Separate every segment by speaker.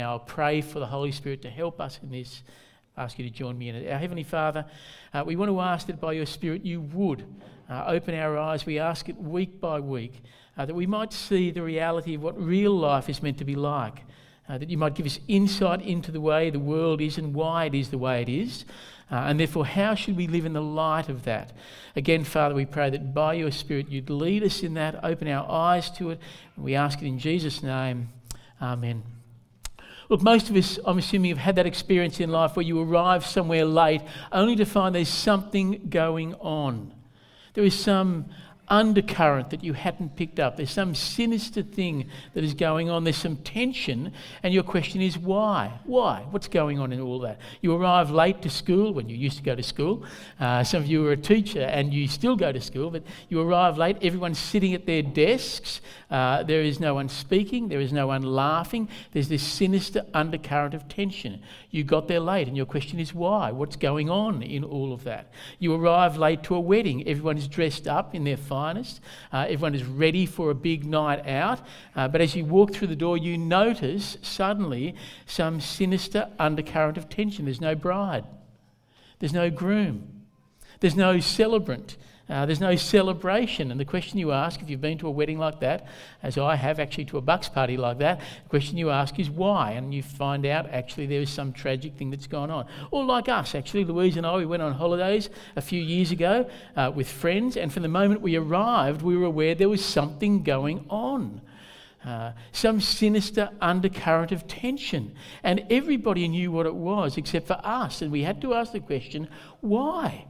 Speaker 1: Now I'll pray for the Holy Spirit to help us in this. I ask you to join me in it. Our Heavenly Father, we want to ask that by your Spirit you would open our eyes. We ask it week by week, that we might see the reality of what real life is meant to be like, that you might give us insight into the way the world is and why it is the way it is, and therefore how should we live in the light of that. Again, Father, we pray that by your Spirit you'd lead us in that, open our eyes to it, and we ask it in Jesus' name. Amen. Look, most of us, I'm assuming, have had that experience in life where you arrive somewhere late only to find there's something going on. There is some undercurrent that you hadn't picked up. There's some sinister thing that is going on. There's some tension, and your question is why? Why? What's going on in all that? You arrive late to school when you used to go to school. Some of you are a teacher and you still go to school, but you arrive late. Everyone's sitting at their desks. There is no one speaking. There is no one laughing. There's this sinister undercurrent of tension. You got there late, and your question is why? What's going on in all of that? You arrive late to a wedding. Everyone is dressed up in their finest. Everyone is ready for a big night out. But as you walk through the door, you notice suddenly some sinister undercurrent of tension. There's no bride. There's no groom. There's no celebrant. There's no celebration. And the question you ask, if you've been to a wedding like that, as I have actually to a bucks party like that, the question you ask is why? And you find out actually there is some tragic thing that's gone on. Or like us, actually, Louise and I, we went on holidays a few years ago with friends, and from the moment we arrived, we were aware there was something going on. Some sinister undercurrent of tension. And everybody knew what it was except for us. And we had to ask the question, why?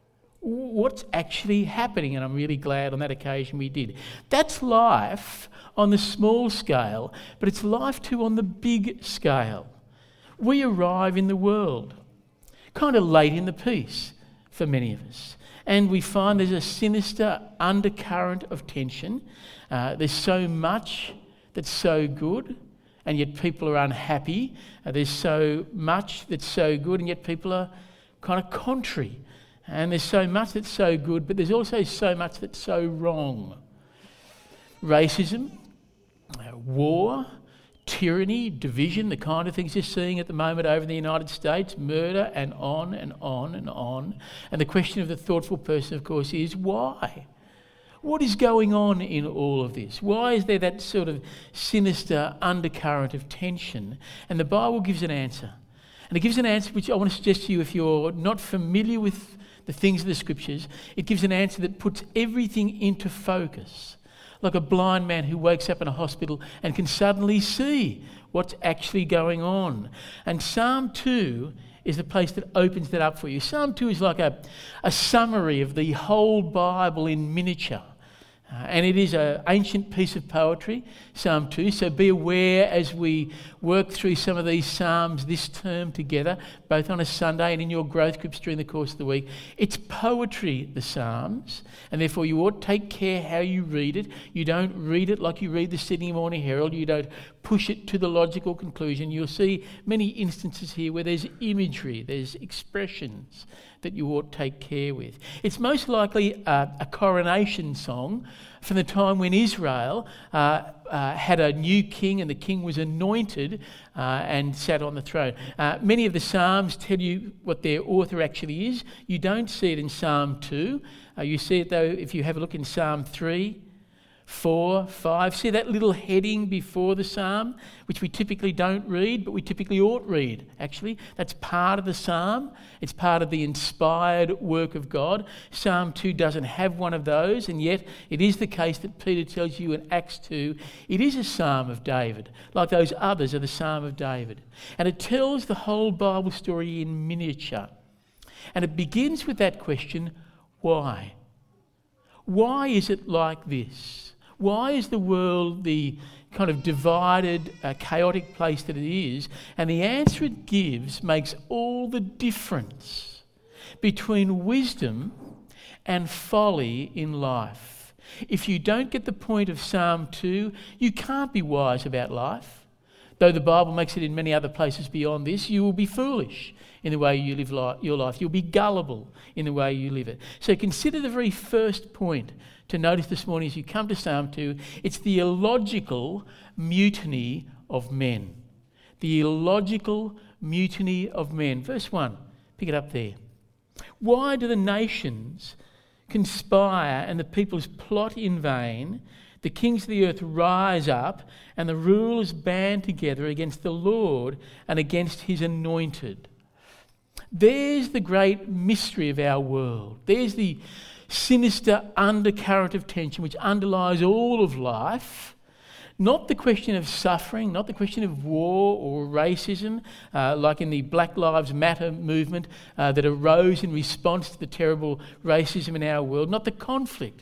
Speaker 1: What's actually happening? And I'm really glad on that occasion we did. That's life on the small scale, but it's life too on the big scale. We arrive in the world kind of late in the piece for many of us, and we find there's a sinister undercurrent of tension. There's so much that's so good, and yet people are unhappy. There's so much that's so good, and yet people are kind of contrary. And there's so much that's so good, but there's also so much that's so wrong. Racism, war, tyranny, division, the kind of things you're seeing at the moment over in the United States, murder, and on and on and on. And the question of the thoughtful person, of course, is why? What is going on in all of this? Why is there that sort of sinister undercurrent of tension? And the Bible gives an answer. And it gives an answer which I want to suggest to you, if you're not familiar with the things of the Scriptures, it gives an answer that puts everything into focus. Like a blind man who wakes up in a hospital and can suddenly see what's actually going on. And Psalm 2 is the place that opens that up for you. Psalm 2 is like a summary of the whole Bible in miniature. And it is an ancient piece of poetry, Psalm 2. So be aware as we work through some of these Psalms this term together, both on a Sunday and in your growth groups during the course of the week. It's poetry, the Psalms, and therefore you ought to take care how you read it. You don't read it like you read the Sydney Morning Herald. You don't push it to the logical conclusion. You'll see many instances here where there's imagery, there's expressions that you ought to take care with. It's most likely a coronation song from the time when Israel had a new king and the king was anointed and sat on the throne. Many of the Psalms tell you what their author actually is. You don't see it in Psalm 2. You see it, though, if you have a look in Psalm 3, 4, 5. See that little heading before the psalm, which we typically don't read, but we typically ought read, actually. That's part of the psalm. It's part of the inspired work of God. Psalm 2 doesn't have one of those, and yet it is the case that Peter tells you in Acts 2, it is a psalm of David, like those others are the psalm of David. And it tells the whole Bible story in miniature. And it begins with that question, why? Why is it like this? Why is the world the kind of divided, chaotic place that it is? And the answer it gives makes all the difference between wisdom and folly in life. If you don't get the point of Psalm 2, you can't be wise about life. Though the Bible makes it in many other places beyond this, you will be foolish in the way you live your life. You'll be gullible in the way you live it. So consider the very first point to notice this morning as you come to Psalm 2. It's the illogical mutiny of men. the illogical mutiny of men. Verse 1, pick it up there. Why do the nations conspire and the peoples plot in vain? The kings of the earth rise up and the rulers band together against the Lord and against his anointed. There's the great mystery of our world. There's the sinister undercurrent of tension which underlies all of life. Not the question of suffering, not the question of war or racism, like in the Black Lives Matter movement that arose in response to the terrible racism in our world, not the conflict.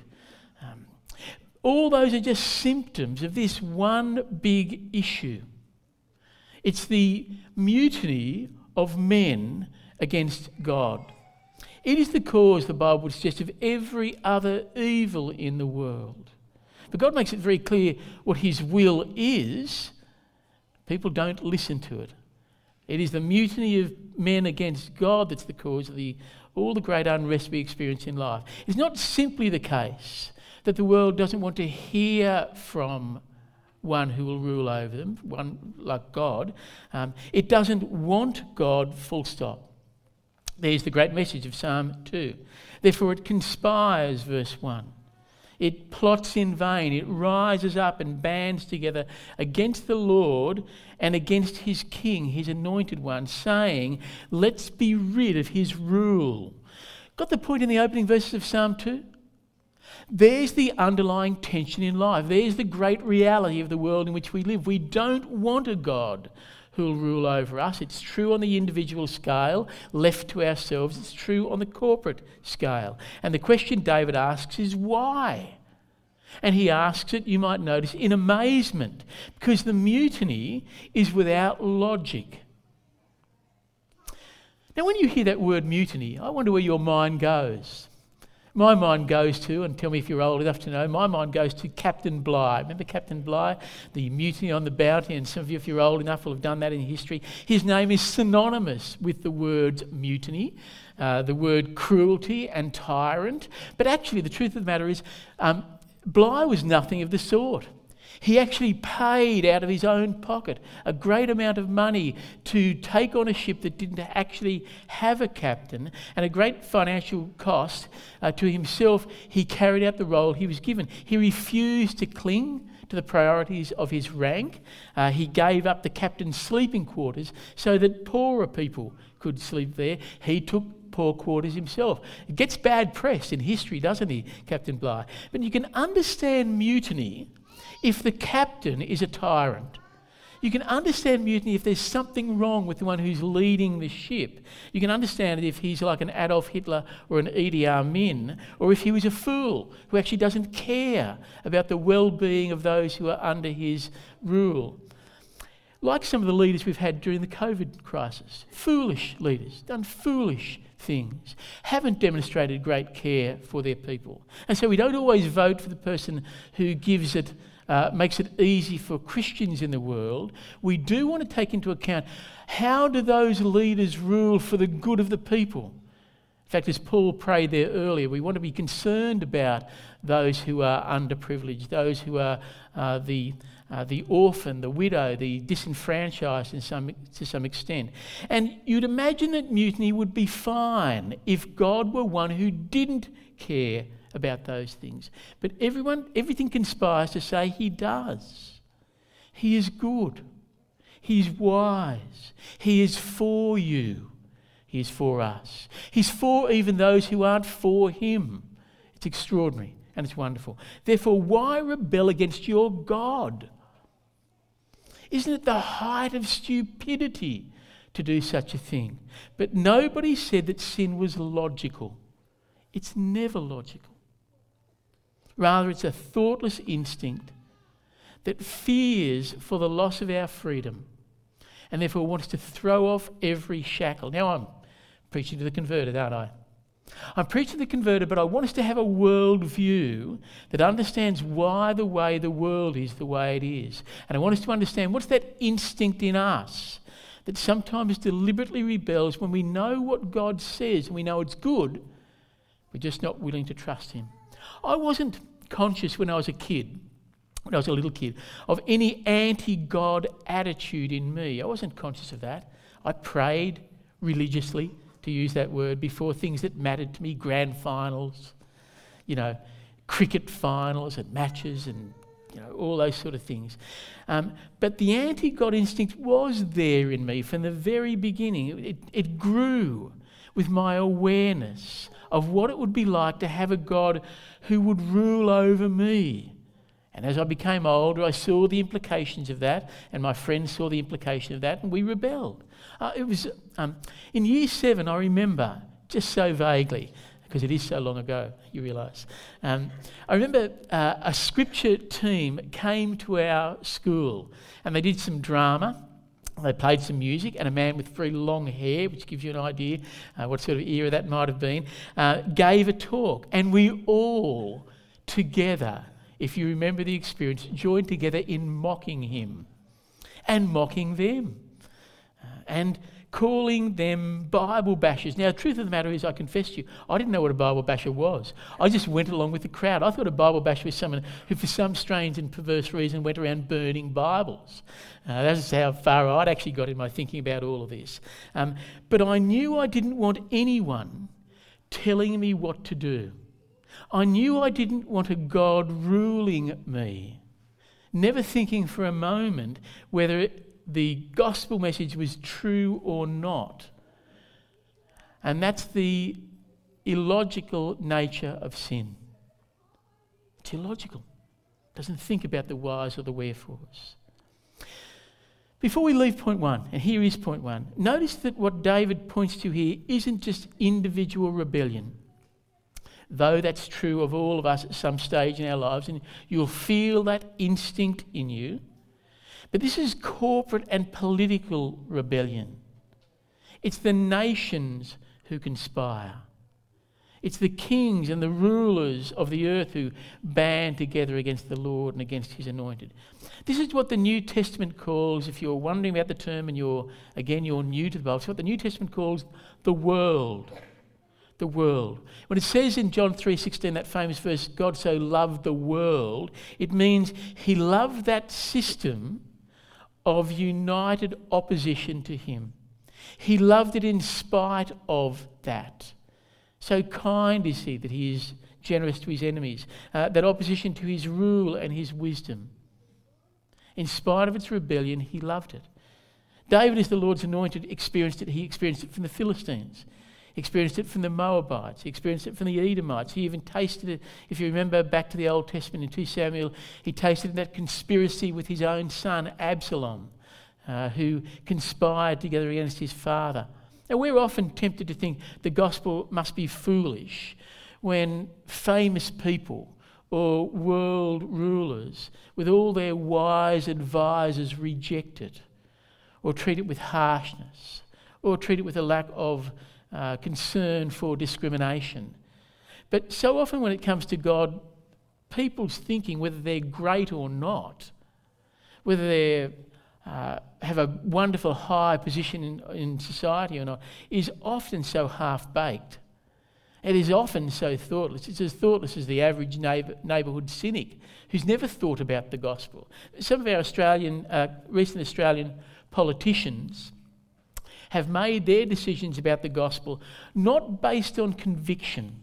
Speaker 1: All those are just symptoms of this one big issue. It's the mutiny of men against God. It is the cause, the Bible would suggest, of every other evil in the world. But God makes it very clear what his will is. People don't listen to it. It is the mutiny of men against God that's the cause of all the great unrest we experience in life. It's not simply the case that the world doesn't want to hear from one who will rule over them, one like God. It doesn't want God, full stop. There's the great message of Psalm 2. Therefore it conspires, verse 1. It plots in vain. It rises up and bands together against the Lord and against his king, his anointed one, saying, let's be rid of his rule. Got the point in the opening verses of Psalm 2? There's the underlying tension in life. There's the great reality of the world in which we live. We don't want a God who will rule over us. It's true on the individual scale, left to ourselves. It's true on the corporate scale. And the question David asks is why? And he asks it, you might notice, in amazement, because the mutiny is without logic. Now, when you hear that word mutiny, I wonder where your mind goes. My mind goes to, and tell me if you're old enough to know, my mind goes to Captain Bligh. Remember Captain Bligh? The mutiny on the Bounty, and some of you, if you're old enough, will have done that in history. His name is synonymous with the words mutiny, the word cruelty and tyrant. But actually, the truth of the matter is, Bligh was nothing of the sort. He actually paid out of his own pocket a great amount of money to take on a ship that didn't actually have a captain, and a great financial cost to himself. He carried out the role he was given. He refused to cling to the priorities of his rank. He gave up the captain's sleeping quarters so that poorer people could sleep there. He took poor quarters himself. It gets bad press in history, doesn't he, Captain Bligh? But you can understand mutiny if the captain is a tyrant. You can understand mutiny if there's something wrong with the one who's leading the ship. You can understand it if he's like an Adolf Hitler or an Idi Amin, or if he was a fool who actually doesn't care about the well-being of those who are under his rule. Like some of the leaders we've had during the COVID crisis. Foolish leaders, done foolish things, haven't demonstrated great care for their people. And so we don't always vote for the person who gives it makes it easy for Christians in the world. We do want to take into account, how do those leaders rule for the good of the people? In fact, as Paul prayed there earlier, we want to be concerned about those who are underprivileged, those who are the orphan, the widow, the disenfranchised to some extent. And you'd imagine that mutiny would be fine if God were one who didn't care about those things. But everything conspires to say he does. He is good. He's wise. He is for you. He is for us. He's for even those who aren't for him. It's extraordinary and it's wonderful. Therefore, why rebel against your God? Isn't it the height of stupidity to do such a thing? But nobody said that sin was logical. It's never logical. Rather, it's a thoughtless instinct that fears for the loss of our freedom and therefore wants to throw off every shackle. Now, I'm preaching to the converted, aren't I? I'm preaching to the converted, but I want us to have a world view that understands why the way the world is the way it is. And I want us to understand what's that instinct in us that sometimes deliberately rebels when we know what God says and we know it's good, we're just not willing to trust him. I wasn't conscious when I was a kid when I was a little kid, of any anti-God attitude in me. I wasn't conscious of that. I prayed religiously, to use that word, before things that mattered to me, grand finals, cricket finals and matches and all those sort of things. But the anti-God instinct was there in me from the very beginning. It grew with my awareness of what it would be like to have a God who would rule over me. And as I became older, I saw the implications of that, and my friends saw the implication of that, and we rebelled. It was in year 7, I remember, just so vaguely, because it is so long ago, you realise. I remember a scripture team came to our school, and they did some drama. They played some music, and a man with very long hair, which gives you an idea what sort of era that might have been, gave a talk. And we all together, if you remember the experience, joined together in mocking him and mocking them and calling them Bible bashers. Now, the truth of the matter is, I confess to you, I didn't know what a Bible basher was. I just went along with the crowd. I thought a Bible basher was someone who, for some strange and perverse reason, went around burning Bibles. That's how far I'd actually got in my thinking about all of this. But I knew I didn't want anyone telling me what to do. I knew I didn't want a God ruling me, never thinking for a moment whether the gospel message was true or not. And that's the illogical nature of sin. It's illogical. It doesn't think about the whys or the wherefores. Before we leave point 1, and here is point 1, notice that what David points to here isn't just individual rebellion, though that's true of all of us at some stage in our lives, and you'll feel that instinct in you. But this is corporate and political rebellion. It's the nations who conspire. It's the kings and the rulers of the earth who band together against the Lord and against his anointed. This is what the New Testament calls, if you're wondering about the term and you're new to the Bible, it's what the New Testament calls the world. The world. When it says in John 3:16, that famous verse, God so loved the world, it means he loved that system of united opposition to him. He loved it in spite of that. So kind is he that he is generous to his enemies, that opposition to his rule and his wisdom. In spite of its rebellion, he loved it. David, as the Lord's anointed, experienced it. He experienced it from the Philistines. He experienced it from the Moabites. He experienced it from the Edomites. He even tasted it, if you remember back to the Old Testament in 2 Samuel, he tasted that conspiracy with his own son, Absalom, who conspired together against his father. Now, we're often tempted to think the gospel must be foolish when famous people or world rulers, with all their wise advisors, reject it, or treat it with harshness, or treat it with a lack of concern for discrimination. But so often when it comes to God, people's thinking, whether they're great or not, whether they have a wonderful high position in society or not, is often so half-baked. It is often so thoughtless. It's as thoughtless as the average neighbourhood cynic who's never thought about the gospel. Some of our recent Australian politicians have made their decisions about the gospel not based on conviction,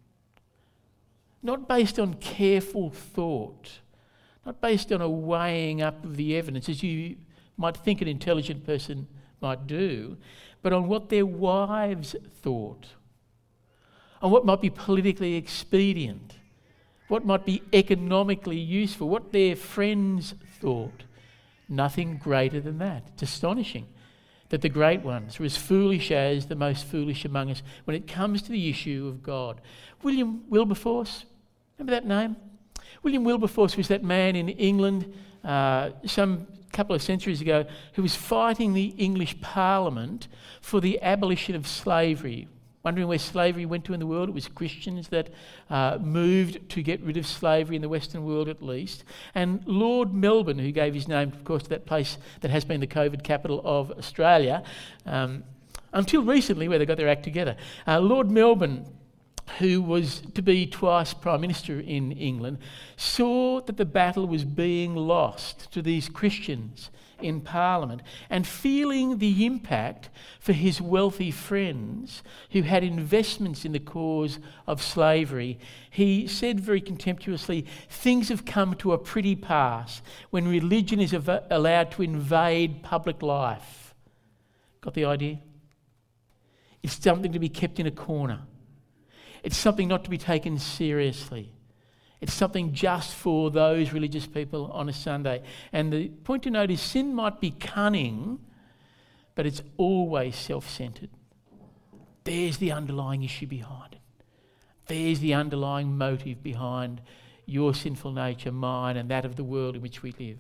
Speaker 1: not based on careful thought, not based on a weighing up of the evidence, as you might think an intelligent person might do, but on what their wives thought, on what might be politically expedient, what might be economically useful, what their friends thought. Nothing greater than that. It's astonishing that the great ones are as foolish as the most foolish among us when it comes to the issue of God. William Wilberforce, remember that name? William Wilberforce was that man in England some couple of centuries ago who was fighting the English Parliament for the abolition of slavery. Wondering where slavery went to in the world, it was Christians that moved to get rid of slavery in the Western world at least. And Lord Melbourne, who gave his name, of course, to that place that has been the COVID capital of Australia, until recently where they got their act together. Lord Melbourne who was to be twice Prime Minister in England, saw that the battle was being lost to these Christians in Parliament, and feeling the impact for his wealthy friends who had investments in the cause of slavery, he said very contemptuously, "Things have come to a pretty pass when religion is allowed to invade public life." Got the idea? It's something to be kept in a corner. It's something not to be taken seriously. It's something just for those religious people on a Sunday. And the point to note is sin might be cunning, but it's always self-centred. There's the underlying issue behind it. There's the underlying motive behind your sinful nature, mine, and that of the world in which we live.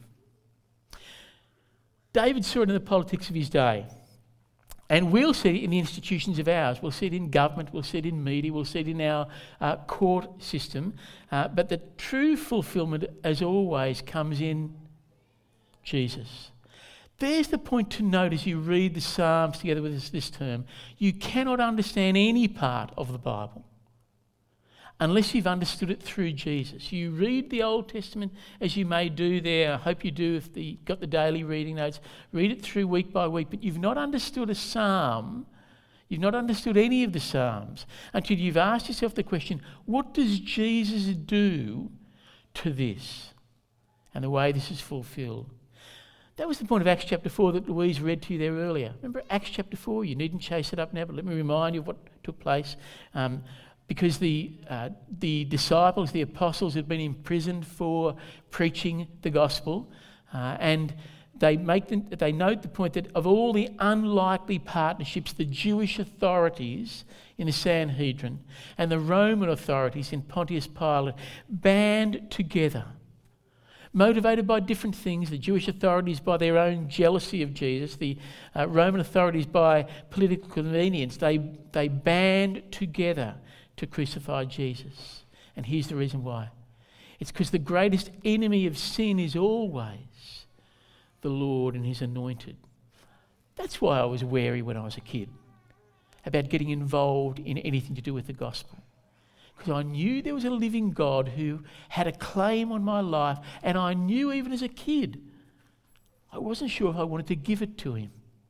Speaker 1: David saw it in the politics of his day. And we'll see it in the institutions of ours. We'll see it in government, we'll see it in media, we'll see it in our court system. But the true fulfilment, as always, comes in Jesus. There's the point to note as you read the Psalms together with this term. You cannot understand any part of the Bible unless you've understood it through Jesus. You read the Old Testament as you may do there. I hope you do if you've got the daily reading notes. Read it through week by week. But you've not understood a psalm. You've not understood any of the Psalms until you've asked yourself the question, what does Jesus do to this? And the way this is fulfilled. That was the point of Acts chapter 4 that Louise read to you there earlier. Remember Acts chapter 4? You needn't chase it up now, but let me remind you of what took place. Because the disciples, the apostles, had been imprisoned for preaching the gospel, and they note the point that of all the unlikely partnerships, the Jewish authorities in the Sanhedrin and the Roman authorities in Pontius Pilate band together, motivated by different things. The Jewish authorities by their own jealousy of Jesus, the Roman authorities by political convenience. They band together to crucify Jesus. And here's the reason why. It's because the greatest enemy of sin is always the Lord and his anointed. That's why I was wary when I was a kid about getting involved in anything to do with the gospel. Because I knew there was a living God who had a claim on my life, and I knew even as a kid, I wasn't sure if I wanted to give it to him.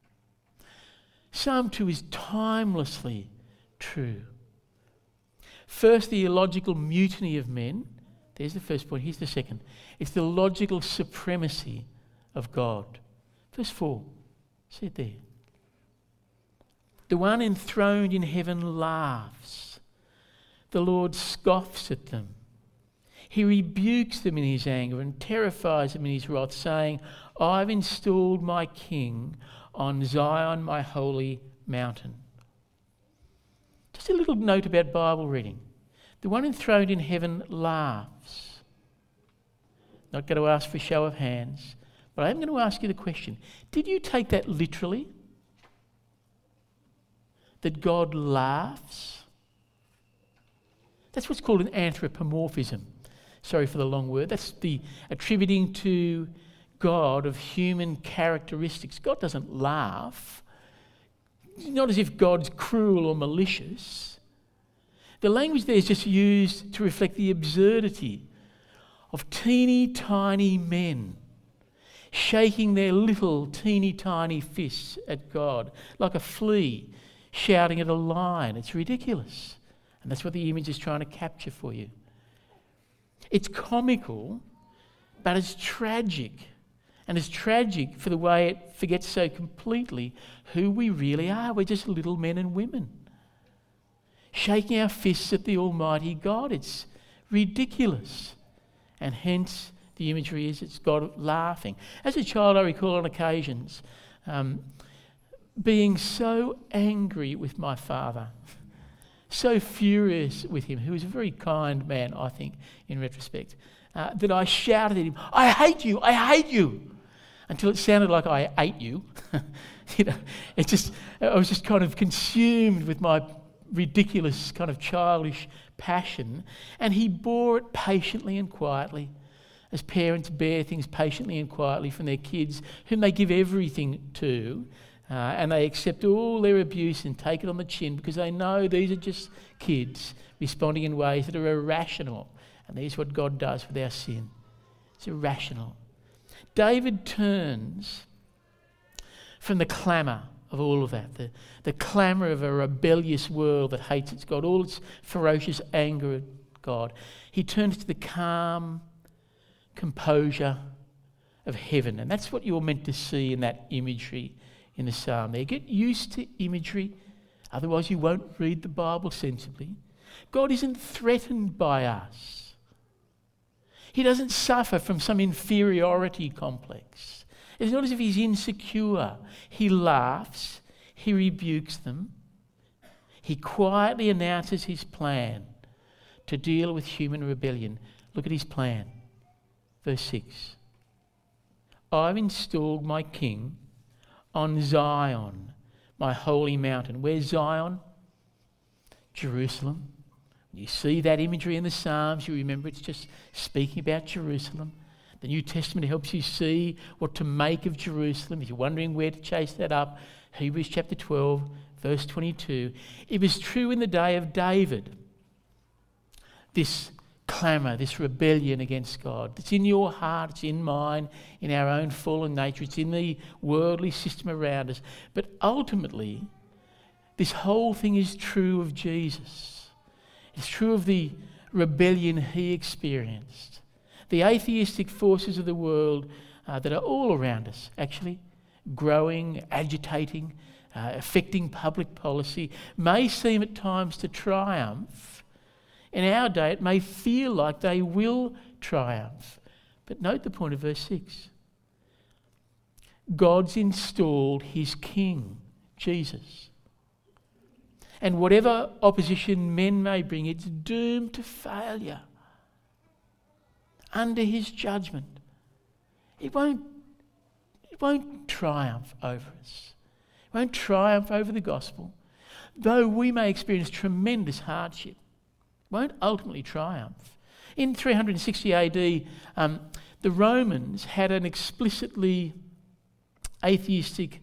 Speaker 1: Psalm 2 is timelessly true. First, the illogical mutiny of men. There's the first point. Here's the second. It's the logical supremacy of God. Verse 4. See it there. The one enthroned in heaven laughs. The Lord scoffs at them. He rebukes them in his anger and terrifies them in his wrath, saying, I've installed my king on Zion, my holy mountain. Just a little note about Bible reading. The one enthroned in heaven laughs. Not going to ask for a show of hands, but I am going to ask you the question. Did you take that literally? That God laughs? That's what's called an anthropomorphism. Sorry for the long word. That's the attributing to God of human characteristics. God doesn't laugh. It's not as if God's cruel or malicious. The language there is just used to reflect the absurdity of teeny tiny men shaking their little teeny tiny fists at God like a flea shouting at a lion. It's ridiculous. And that's what the image is trying to capture for you. It's comical, but it's tragic. And it's tragic for the way it forgets so completely who we really are. We're just little men and women shaking our fists at the Almighty God. It's ridiculous. And hence the imagery is it's God laughing. As a child, I recall on occasions being so angry with my father, so furious with him, who was a very kind man, I think, in retrospect, that I shouted at him, I hate you, I hate you, until it sounded like I ate you. I was just kind of consumed with my ridiculous kind of childish passion, and he bore it patiently and quietly, as parents bear things patiently and quietly from their kids, whom they give everything to, and they accept all their abuse and take it on the chin because they know these are just kids responding in ways that are irrational. And here's what God does with our sin. It's irrational. David turns from the clamour of all of that, the clamour of a rebellious world that hates its God, all its ferocious anger at God. He turns to the calm composure of heaven. And that's what you're meant to see in that imagery in the psalm there. Get used to imagery, otherwise you won't read the Bible sensibly. God isn't threatened by us. He doesn't suffer from some inferiority complex. It's not as if he's insecure. He laughs, he rebukes them. He quietly announces his plan to deal with human rebellion. Look at his plan. Verse 6. I've installed my king on Zion, my holy mountain. Where's Zion? Jerusalem. When you see that imagery in the Psalms, you remember it's just speaking about Jerusalem. The New Testament helps you see what to make of Jerusalem. If you're wondering where to chase that up, Hebrews chapter 12, verse 22. It was true in the day of David. This clamour, this rebellion against God. It's in your heart, it's in mine, in our own fallen nature, it's in the worldly system around us. But ultimately, this whole thing is true of Jesus. It's true of the rebellion he experienced. The atheistic forces of the world that are all around us, actually, growing, agitating, affecting public policy, may seem at times to triumph. In our day, it may feel like they will triumph. But note the point of verse 6. God's installed his king, Jesus. And whatever opposition men may bring, it's doomed to failure. Under his judgment. It won't triumph over us. It won't triumph over the gospel. Though we may experience tremendous hardship, won't ultimately triumph. In 360 AD, the Romans had an explicitly atheistic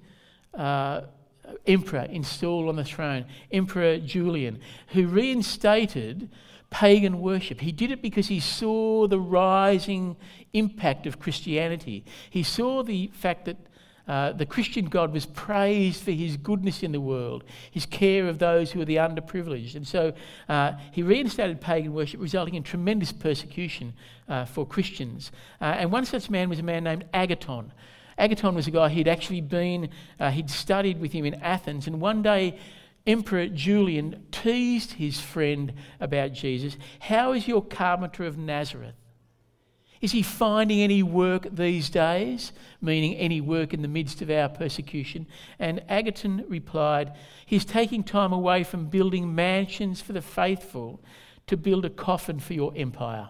Speaker 1: emperor installed on the throne, Emperor Julian, who reinstated pagan worship. He did it because he saw the rising impact of Christianity. He saw the fact that the Christian God was praised for his goodness in the world, his care of those who were the underprivileged. And so he reinstated pagan worship, resulting in tremendous persecution for Christians. And one such man was a man named Agathon. Agathon was a guy he'd studied with him in Athens, and one day Emperor Julian teased his friend about Jesus. How is your carpenter of Nazareth? Is he finding any work these days? Meaning any work in the midst of our persecution? And Agathon replied, he's taking time away from building mansions for the faithful to build a coffin for your empire.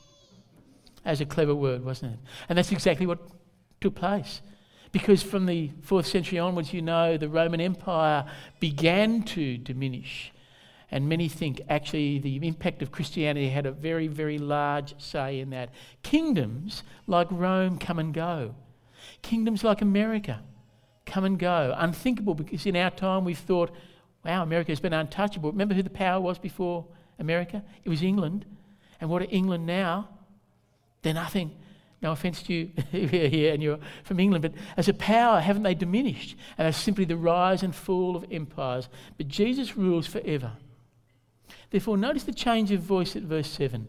Speaker 1: As a clever word, wasn't it? And that's exactly what took place. Because from the 4th century onwards, the Roman Empire began to diminish. And many think actually the impact of Christianity had a very, very large say in that. Kingdoms like Rome come and go. Kingdoms like America come and go. Unthinkable, because in our time we've thought, wow, America's been untouchable. Remember who the power was before America? It was England. And what are England now? They're nothing. No offence to you here, and you're from England, but as a power, haven't they diminished? And it's simply the rise and fall of empires. But Jesus rules forever. Therefore, notice the change of voice at verse 7.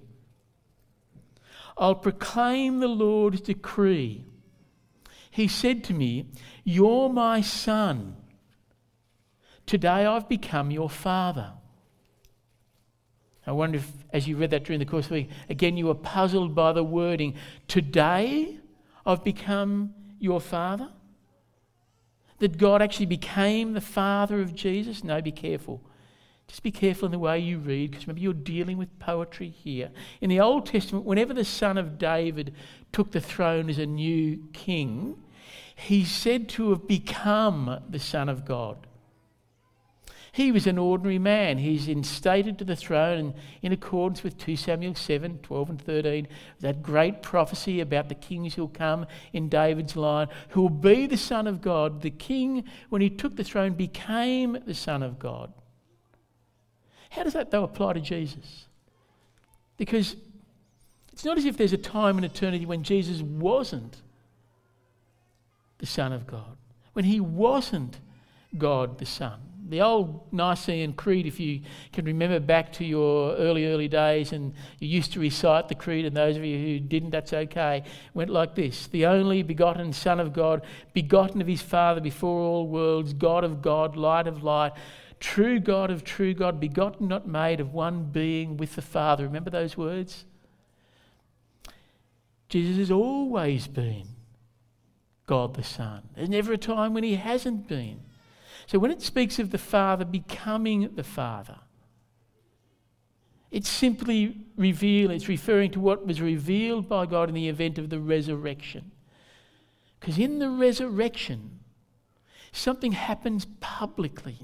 Speaker 1: I'll proclaim the Lord's decree. He said to me, you're my son. Today I've become your father. I wonder if, as you read that during the course of the week, again you were puzzled by the wording. Today I've become your father? That God actually became the father of Jesus? No, be careful. Just be careful in the way you read, because remember you're dealing with poetry here. In the Old Testament, whenever the son of David took the throne as a new king, he's said to have become the Son of God. He was an ordinary man. He's instated to the throne and in accordance with 2 Samuel 7, 12 and 13, that great prophecy about the kings who'll come in David's line, who will be the Son of God. The king, when he took the throne, became the Son of God. How does that, though, apply to Jesus? Because it's not as if there's a time in eternity when Jesus wasn't the Son of God, when he wasn't God the Son. The old Nicene Creed, if you can remember back to your early days and you used to recite the Creed, and those of you who didn't, that's okay, went like this: the only begotten Son of God, begotten of his Father before all worlds, God of God, light of light, true God of true God, begotten, not made, of one being with the Father. Remember those words? Jesus has always been God the Son. There's never a time when he hasn't been. So when it speaks of the Father becoming the Father, it's simply it's referring to what was revealed by God in the event of the resurrection. Because in the resurrection, something happens publicly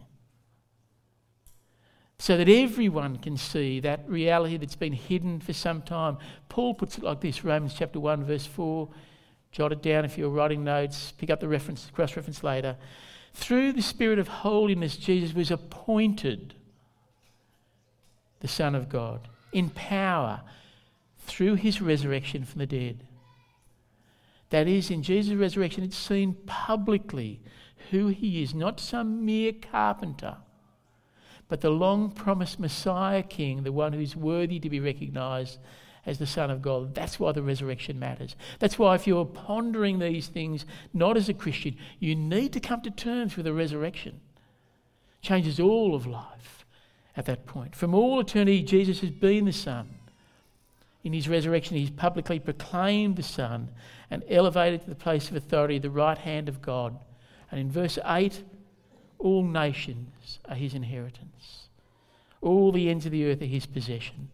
Speaker 1: so that everyone can see that reality that's been hidden for some time. Paul puts it like this, Romans chapter 1, verse 4. Jot it down if you're writing notes. Pick up the reference, cross-reference later. Through the Spirit of holiness, Jesus was appointed the Son of God in power through his resurrection from the dead. That is, in Jesus' resurrection, it's seen publicly who he is, not some mere carpenter, but the long-promised Messiah King, the one who's worthy to be recognised as the Son of God. That's why the resurrection matters. That's why if you're pondering these things, not as a Christian, you need to come to terms with the resurrection. Changes all of life at that point. From all eternity, Jesus has been the Son. In his resurrection, he's publicly proclaimed the Son and elevated to the place of authority, the right hand of God. And in verse 8, all nations are his inheritance. All the ends of the earth are his possession.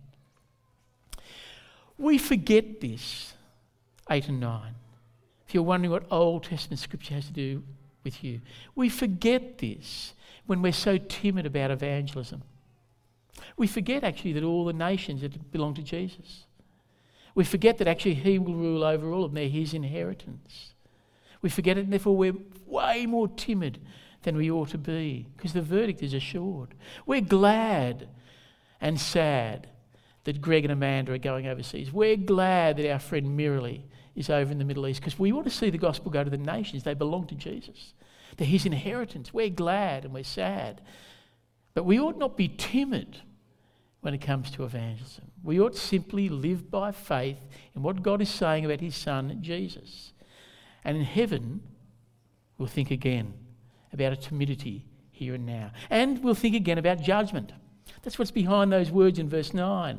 Speaker 1: We forget this, 8 and 9. If you're wondering what Old Testament scripture has to do with you, we forget this when we're so timid about evangelism. We forget actually that all the nations that belong to Jesus. We forget that actually he will rule over all of them. They're his inheritance. We forget it, and therefore we're way more timid than we ought to be, because the verdict is assured. We're glad and sad that Greg and Amanda are going overseas. We're glad that our friend Mirali is over in the Middle East, because we want to see the gospel go to the nations. They belong to Jesus. They're his inheritance. We're glad and we're sad. But we ought not be timid when it comes to evangelism. We ought simply live by faith in what God is saying about his Son, Jesus. And in heaven, we'll think again about a timidity here and now. And we'll think again about judgment. That's what's behind those words in verse 9.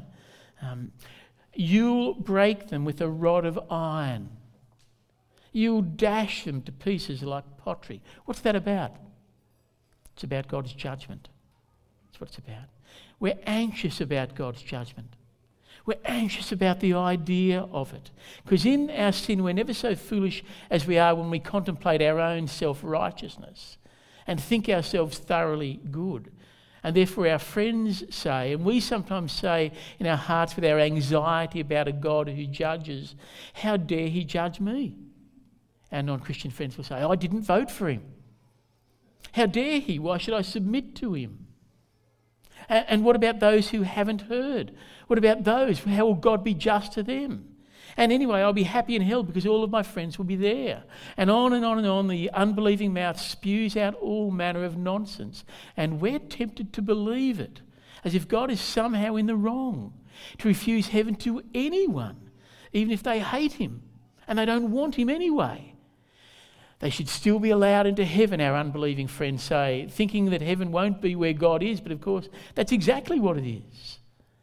Speaker 1: You'll break them with a rod of iron. You'll dash them to pieces like pottery. What's that about? It's about God's judgment. That's what it's about. We're anxious about God's judgment. We're anxious about the idea of it. Because in our sin, we're never so foolish as we are when we contemplate our own self-righteousness and think ourselves thoroughly good. And therefore our friends say, and we sometimes say in our hearts with our anxiety about a God who judges, how dare he judge me? Our non-Christian friends will say, I didn't vote for him. How dare he? Why should I submit to him? And what about those who haven't heard? What about those? How will God be just to them? And anyway, I'll be happy in hell because all of my friends will be there. And on and on and on, the unbelieving mouth spews out all manner of nonsense. And we're tempted to believe it, as if God is somehow in the wrong, to refuse heaven to anyone, even if they hate him and they don't want him anyway. They should still be allowed into heaven, our unbelieving friends say, thinking that heaven won't be where God is, but of course, that's exactly what it is.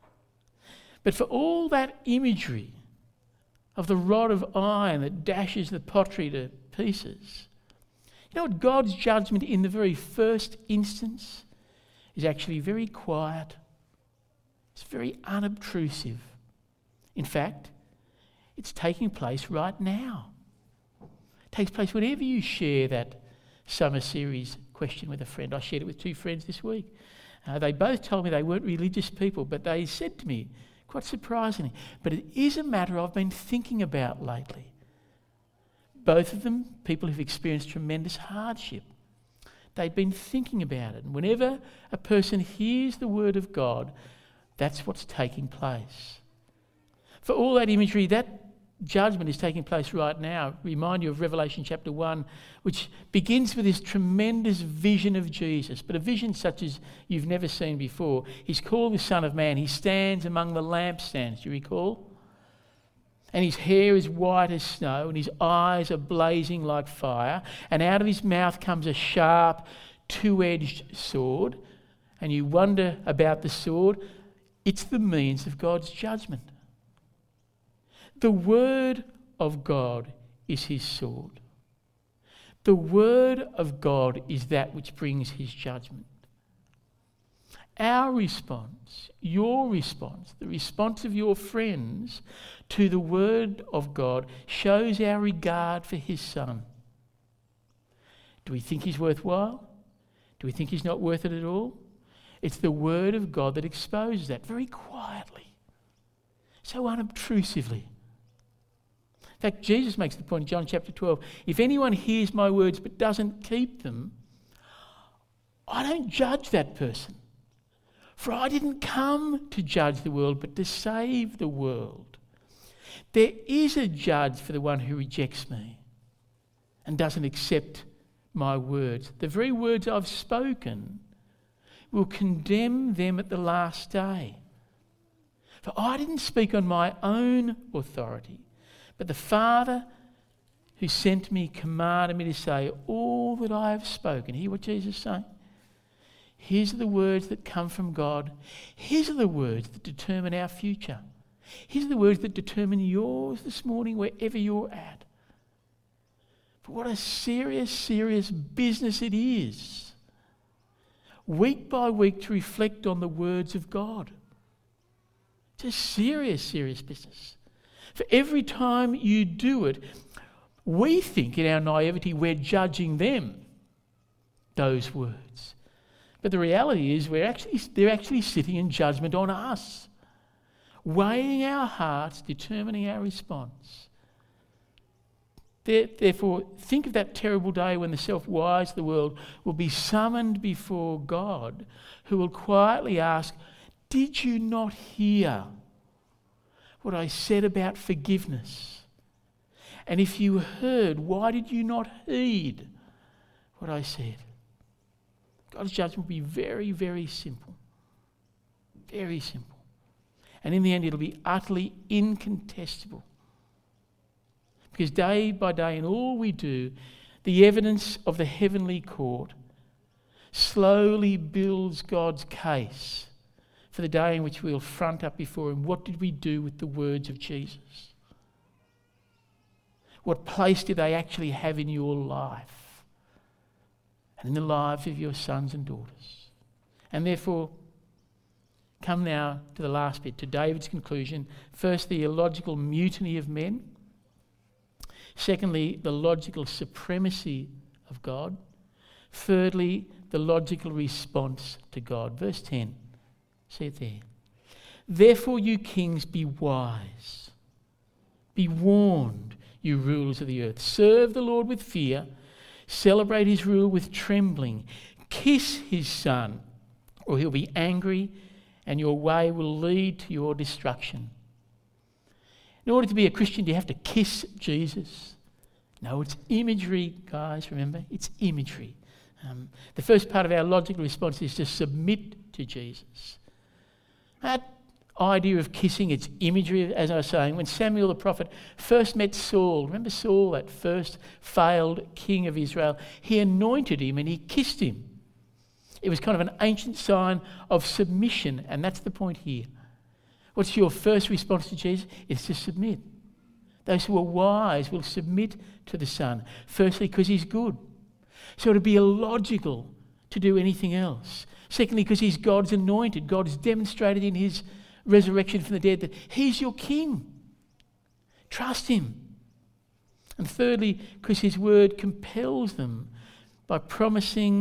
Speaker 1: But for all that imagery of the rod of iron that dashes the pottery to pieces, you know what? God's judgment in the very first instance is actually very quiet. It's very unobtrusive. In fact, it's taking place right now. It takes place whenever you share that summer series question with a friend. I shared it with 2 friends this week. They both told me they weren't religious people, but they said to me, quite surprisingly, but it is a matter I've been thinking about lately. Both of them, people who've experienced tremendous hardship. They've been thinking about it. And whenever a person hears the word of God, that's what's taking place. For all that imagery, that judgment is taking place right now. Remind you of Revelation chapter 1, which begins with this tremendous vision of Jesus, but a vision such as you've never seen before. He's called the Son of Man. He stands among the lampstands, do you recall? And his hair is white as snow, and his eyes are blazing like fire, and out of his mouth comes a sharp, 2-edged sword. And you wonder about the sword. It's the means of God's judgment. The word of God is his sword. The word of God is that which brings his judgment. Our response, your response, the response of your friends to the word of God shows our regard for his Son. Do we think he's worthwhile? Do we think he's not worth it at all? It's the word of God that exposes that very quietly, so unobtrusively. In fact, Jesus makes the point in John chapter 12, if anyone hears my words but doesn't keep them, I don't judge that person. For I didn't come to judge the world, but to save the world. There is a judge for the one who rejects me and doesn't accept my words. The very words I've spoken will condemn them at the last day. For I didn't speak on my own authority, but the Father who sent me commanded me to say all that I have spoken. Hear what Jesus is saying? These are the words that come from God. These are the words that determine our future. These are the words that determine yours this morning, wherever you're at. But what a serious, serious business it is, week by week, to reflect on the words of God. It's a serious, serious business. For every time you do it, we think in our naivety we're judging them, those words. But the reality is they're actually sitting in judgment on us, weighing our hearts, determining our response. Therefore, think of that terrible day when the self-wise of the world will be summoned before God, who will quietly ask, did you not hear what I said about forgiveness? And if you heard, why did you not heed what I said? God's judgment will be very, very simple. Very simple. And in the end, it'll be utterly incontestable. Because day by day, in all we do, the evidence of the heavenly court slowly builds God's case for the day in which we'll front up before him. What did we do with the words of Jesus? What place did they actually have in your life and in the lives of your sons and daughters? And therefore, come now to the last bit, to David's conclusion. First, the illogical mutiny of men. Secondly, the logical supremacy of God. Thirdly, the logical response to God. Verse 10, see it there. Therefore, you kings, be wise. Be warned, you rulers of the earth. Serve the Lord with fear. Celebrate his rule with trembling. Kiss his Son, or he'll be angry, and your way will lead to your destruction. In order to be a Christian, do you have to kiss Jesus? No, it's imagery, guys, remember? It's imagery. The first part of our logical response is to submit to Jesus. That idea of kissing, it's imagery, as I was saying. When Samuel the prophet first met Saul, remember Saul, that first failed king of Israel? He anointed him and he kissed him. It was kind of an ancient sign of submission, and that's the point here. What's your first response to Jesus? It's to submit. Those who are wise will submit to the Son. Firstly, because he's good. So it would be illogical to do anything else. Secondly, because he's God's anointed. God's demonstrated in his resurrection from the dead that he's your king. Trust him. And thirdly, because his word compels them by promising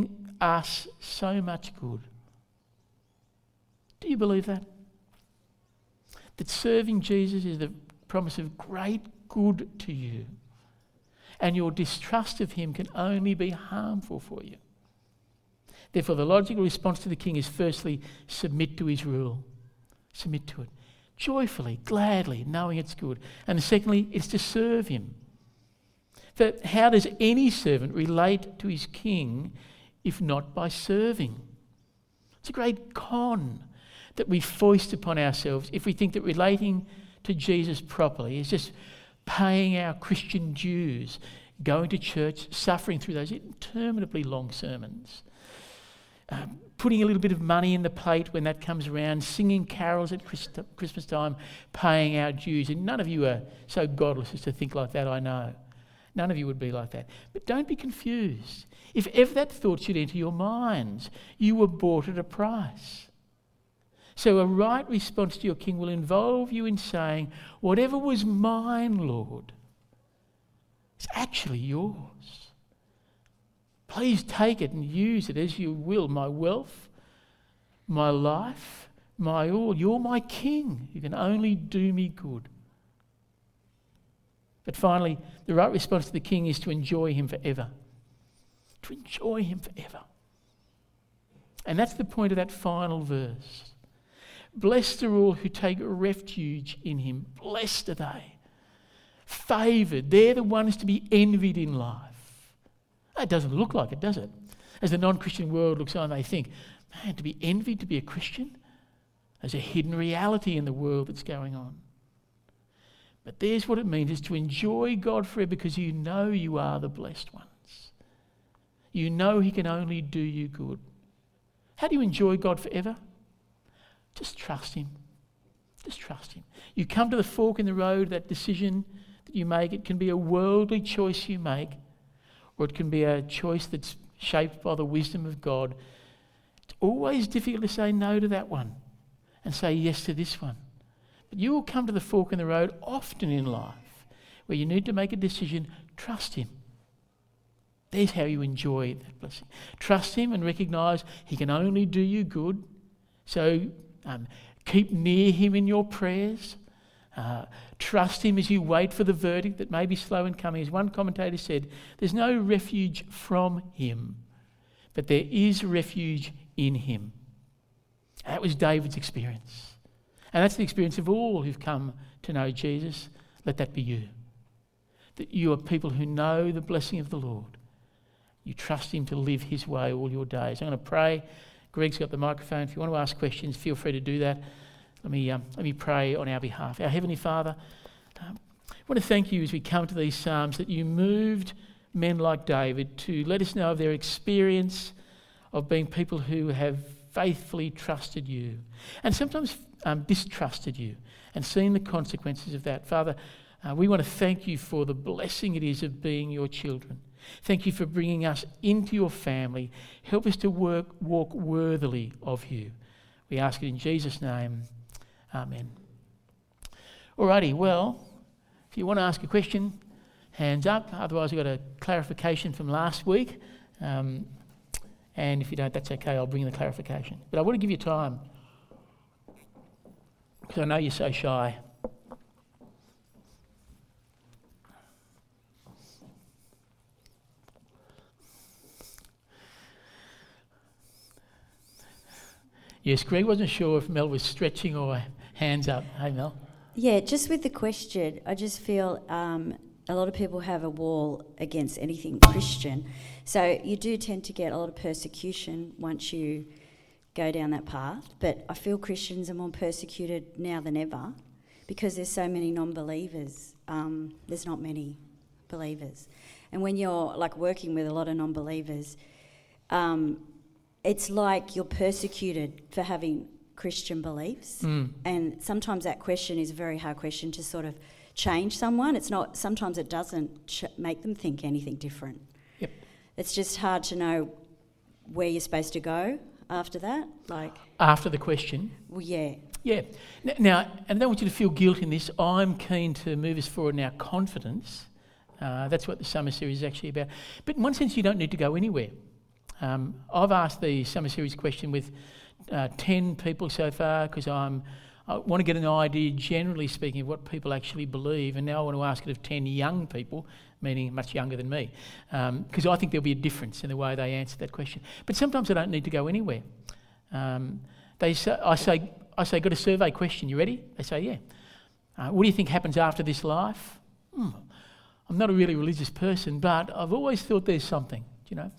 Speaker 1: us so much good. Do you believe that? That serving Jesus is the promise of great good to you, and your distrust of him can only be harmful for you. Therefore, the logical response to the king is firstly, submit to his rule. Submit to it. Joyfully, gladly, knowing it's good. And secondly, it's to serve him. That how does any servant relate to his king if not by serving? It's a great con that we foist upon ourselves if we think that relating to Jesus properly is just paying our Christian dues, going to church, suffering through those interminably long sermons, putting a little bit of money in the plate when that comes around, singing carols at Christmas time, paying our dues. And none of you are so godless as to think like that, I know. None of you would be like that. But don't be confused. If ever that thought should enter your minds, you were bought at a price. So a right response to your king will involve you in saying, whatever was mine, Lord, is actually yours. Please take it and use it as you will. My wealth, my life, my all. You're my king. You can only do me good. But finally, the right response to the king is to enjoy him forever. To enjoy him forever. And that's the point of that final verse. Blessed are all who take refuge in him. Blessed are they. Favoured. They're the ones to be envied in life. It doesn't look like it, does it? As the non-Christian world looks on, they think, man, to be envied, to be a Christian? There's a hidden reality in the world that's going on. But there's what it means, is to enjoy God forever because you know you are the blessed ones. You know he can only do you good. How do you enjoy God forever? Just trust him. Just trust him. You come to the fork in the road, that decision that you make. It can be a worldly choice you make, or it can be a choice that's shaped by the wisdom of God. It's always difficult to say no to that one and say yes to this one. But you will come to the fork in the road often in life where you need to make a decision. Trust him. There's how you enjoy that blessing. Trust him and recognise he can only do you good. So keep near him in your prayers. Trust him as you wait for the verdict that may be slow in coming. As one commentator said, there's no refuge from him, but there is refuge in him. And that was David's experience. And that's the experience of all who've come to know Jesus. Let that be you. That you are people who know the blessing of the Lord. You trust him to live his way all your days. I'm going to pray. Greg's got the microphone. If you want to ask questions, feel free to do that. Let me pray on our behalf. Our Heavenly Father, I want to thank you as we come to these Psalms that you moved men like David to let us know of their experience of being people who have faithfully trusted you and sometimes distrusted you and seen the consequences of that. Father, we want to thank you for the blessing it is of being your children. Thank you for bringing us into your family. Help us to walk worthily of you. We ask it in Jesus' name. Amen. Alrighty, well, if you want to ask a question, hands up. Otherwise, we've got a clarification from last week. And if you don't, that's okay. I'll bring the clarification. But I want to give you time because I know you're so shy. Yes, Greg wasn't sure if Mel was stretching or hands up. Hey, Mel.
Speaker 2: Yeah, just with the question, I just feel a lot of people have a wall against anything Christian. So you do tend to get a lot of persecution once you go down that path. But I feel Christians are more persecuted now than ever because there's so many non-believers. There's not many believers. And when you're like working with a lot of non-believers, it's like you're persecuted for having Christian beliefs. And sometimes that question is a very hard question to sort of change someone. It's not, sometimes it doesn't make them think anything different.
Speaker 1: Yep.
Speaker 2: It's just hard to know where you're supposed to go after that. Like
Speaker 1: after the question.
Speaker 2: Well, yeah. Yeah.
Speaker 1: Now, and I don't want you to feel guilt in this. I'm keen to move us forward in our confidence. That's what the summer series is actually about. But in one sense, you don't need to go anywhere. I've asked the summer series question with 10 people so far because I want to get an idea, generally speaking, of what people actually believe, and now I want to ask it of 10 young people, meaning much younger than me, because I think there'll be a difference in the way they answer that question. But sometimes I don't need to go anywhere. I say, got a survey question, you ready? They say, yeah. What do you think happens after this life? I'm not a really religious person, but I've always thought there's something, you know.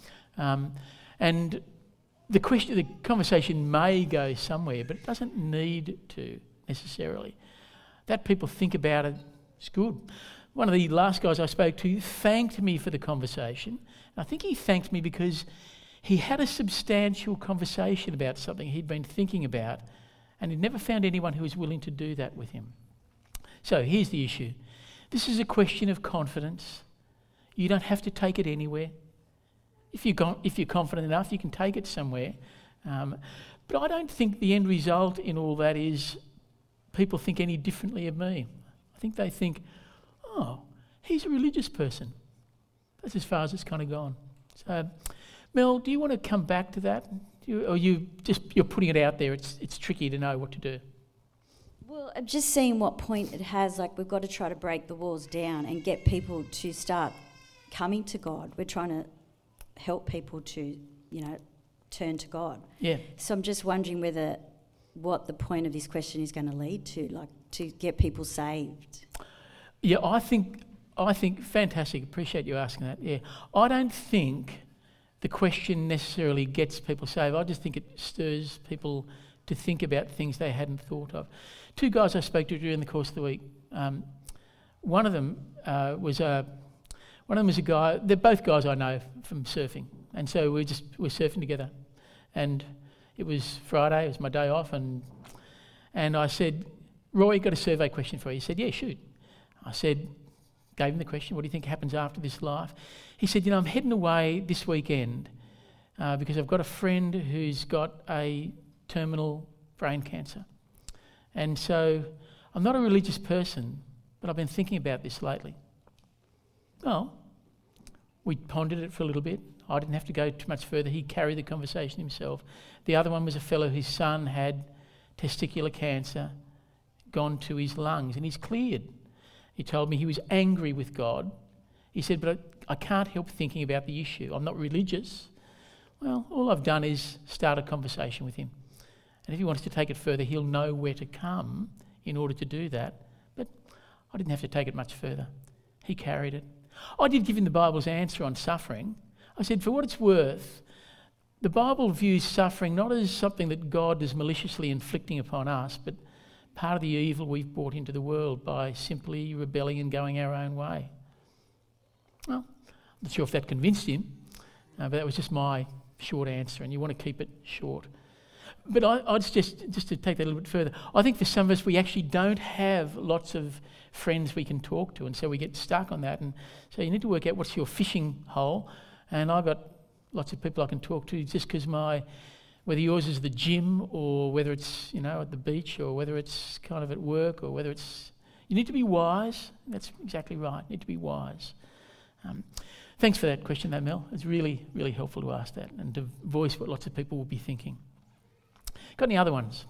Speaker 1: And the conversation may go somewhere, but it doesn't need to necessarily. That people think about it is good. One of the last guys I spoke to thanked me for the conversation. I think he thanked me because he had a substantial conversation about something he'd been thinking about, and he'd never found anyone who was willing to do that with him. So here's the issue. This is a question of confidence. You don't have to take it anywhere. If you're confident enough, you can take it somewhere. But I don't think the end result in all that is people think any differently of me. I think they think, oh, he's a religious person. That's as far as it's kind of gone. So, Mel, do you want to come back to that? You're putting it out there. It's tricky to know what to do.
Speaker 2: Well, I'm just seeing what point it has. Like, we've got to try to break the walls down and get people to start coming to God. We're trying to help people to, turn to God.
Speaker 1: Yeah.
Speaker 2: So I'm just wondering what the point of this question is going to lead to, like to get people saved.
Speaker 1: Yeah, I think fantastic. Appreciate you asking that. Yeah, I don't think the question necessarily gets people saved. I just think it stirs people to think about things they hadn't thought of. 2 guys I spoke to during the course of the week. One of them was a guy. They're both guys I know from surfing, and so we're surfing together. And it was Friday. It was my day off, and I said, "Roy, got a survey question for you." He said, "Yeah, shoot." I said, gave him the question, "What do you think happens after this life?" He said, "I'm heading away this weekend because I've got a friend who's got a terminal brain cancer, and so I'm not a religious person, but I've been thinking about this lately." Well, we pondered it for a little bit. I didn't have to go too much further. He carried the conversation himself. The other one was a fellow whose son had testicular cancer, gone to his lungs, and he's cleared. He told me he was angry with God. He said, "But I can't help thinking about the issue. I'm not religious." Well, all I've done is start a conversation with him. And if he wants to take it further, he'll know where to come in order to do that. But I didn't have to take it much further. He carried it. I did give him the Bible's answer on suffering. I said, for what it's worth, the Bible views suffering not as something that God is maliciously inflicting upon us, but part of the evil we've brought into the world by simply rebelling and going our own way. Well, I'm not sure if that convinced him, but that was just my short answer, and you want to keep it short. But I just to take that a little bit further, I think for some of us we actually don't have lots of friends we can talk to, and so we get stuck on that. And so you need to work out what's your fishing hole. And I've got lots of people I can talk to just because whether yours is the gym or whether it's, at the beach or whether it's kind of at work or whether it's... You need to be wise. That's exactly right. You need to be wise. Thanks for that question, though, Mel. It's really, really helpful to ask that and to voice what lots of people will be thinking. Got any other ones?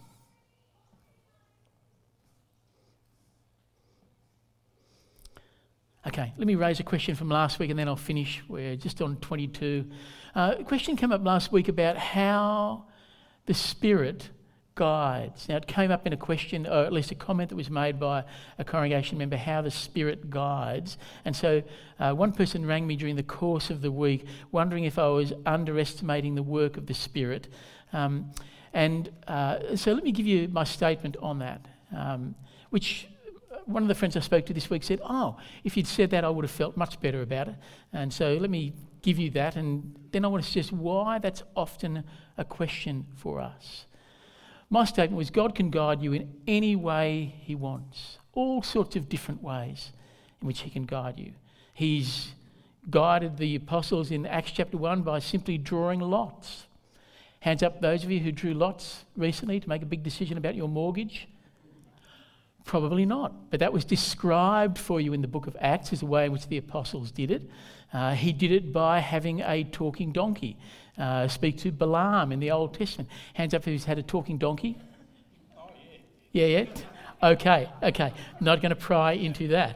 Speaker 1: Okay, let me raise a question from last week and then I'll finish. We're just on 22. A question came up last week about how the Spirit guides. Now, it came up in a question, or at least a comment that was made by a congregation member, how the Spirit guides. And so one person rang me during the course of the week wondering if I was underestimating the work of the Spirit. So let me give you my statement on that, which... One of the friends I spoke to this week said, if you'd said that, I would have felt much better about it. And so let me give you that, and then I want to suggest why that's often a question for us. My statement was God can guide you in any way he wants, all sorts of different ways in which he can guide you. He's guided the apostles in Acts chapter 1 by simply drawing lots. Hands up those of you who drew lots recently to make a big decision about your mortgage. Probably not, but that was described for you in the book of Acts as a way in which the apostles did it. He did it by having a talking donkey. speak to Balaam in the Old Testament? Hands up who's had a talking donkey. Yeah. Okay. Not going to pry into that.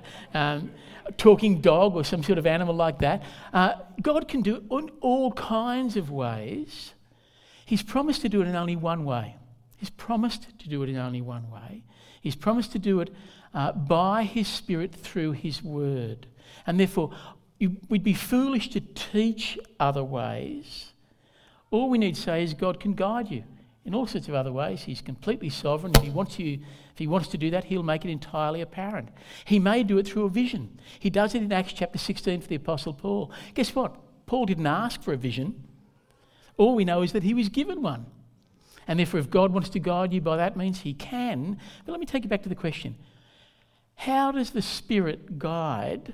Speaker 1: Talking dog or some sort of animal like that. God can do it in all kinds of ways. He's promised to do it in only one way. He's promised to do it in only one way. He's promised to do it by His Spirit through His Word. And therefore, we'd be foolish to teach other ways. All we need to say is God can guide you in all sorts of other ways. He's completely sovereign. If He wants to do that, He'll make it entirely apparent. He may do it through a vision. He does it in Acts chapter 16 for the Apostle Paul. Guess what? Paul didn't ask for a vision. All we know is that he was given one. And therefore, if God wants to guide you by that means, He can. But let me take you back to the question. How does the Spirit guide?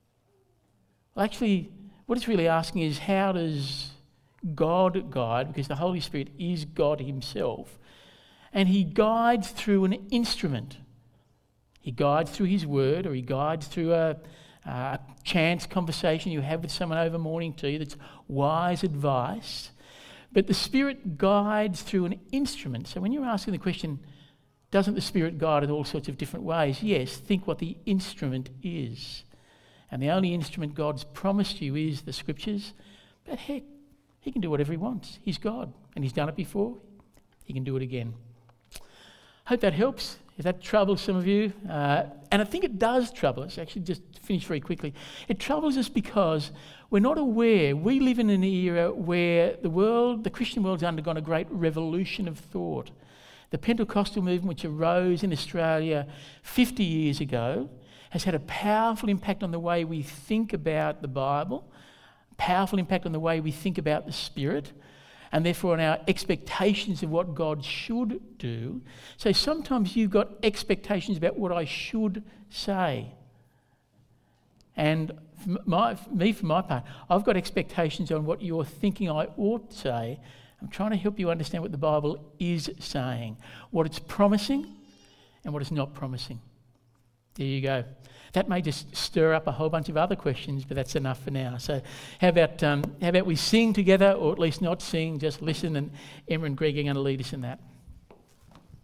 Speaker 1: Well, actually, what it's really asking is, how does God guide? Because the Holy Spirit is God Himself. And He guides through an instrument. He guides through His Word, or He guides through a chance conversation you have with someone over morning tea that's wise advice. But the Spirit guides through an instrument. So when you're asking the question, doesn't the Spirit guide in all sorts of different ways? Yes, think what the instrument is. And the only instrument God's promised you is the Scriptures. But heck, He can do whatever He wants. He's God, and He's done it before. He can do it again. Hope that helps. If that troubles some of you, and I think it does trouble us, actually, just to finish very quickly, it troubles us because we're not aware. We live in an era where the Christian world's undergone a great revolution of thought. The Pentecostal movement, which arose in Australia 50 years ago, has had a powerful impact on the way we think about the Bible, powerful impact on the way we think about the Spirit, and therefore on our expectations of what God should do. So sometimes you've got expectations about what I should say. And for my part, I've got expectations on what you're thinking I ought to say. I'm trying to help you understand what the Bible is saying, what it's promising and what it's not promising. There you go. That may just stir up a whole bunch of other questions, but that's enough for now. So how about we sing together, or at least not sing, just listen, and Emma and Greg are going to lead us in that.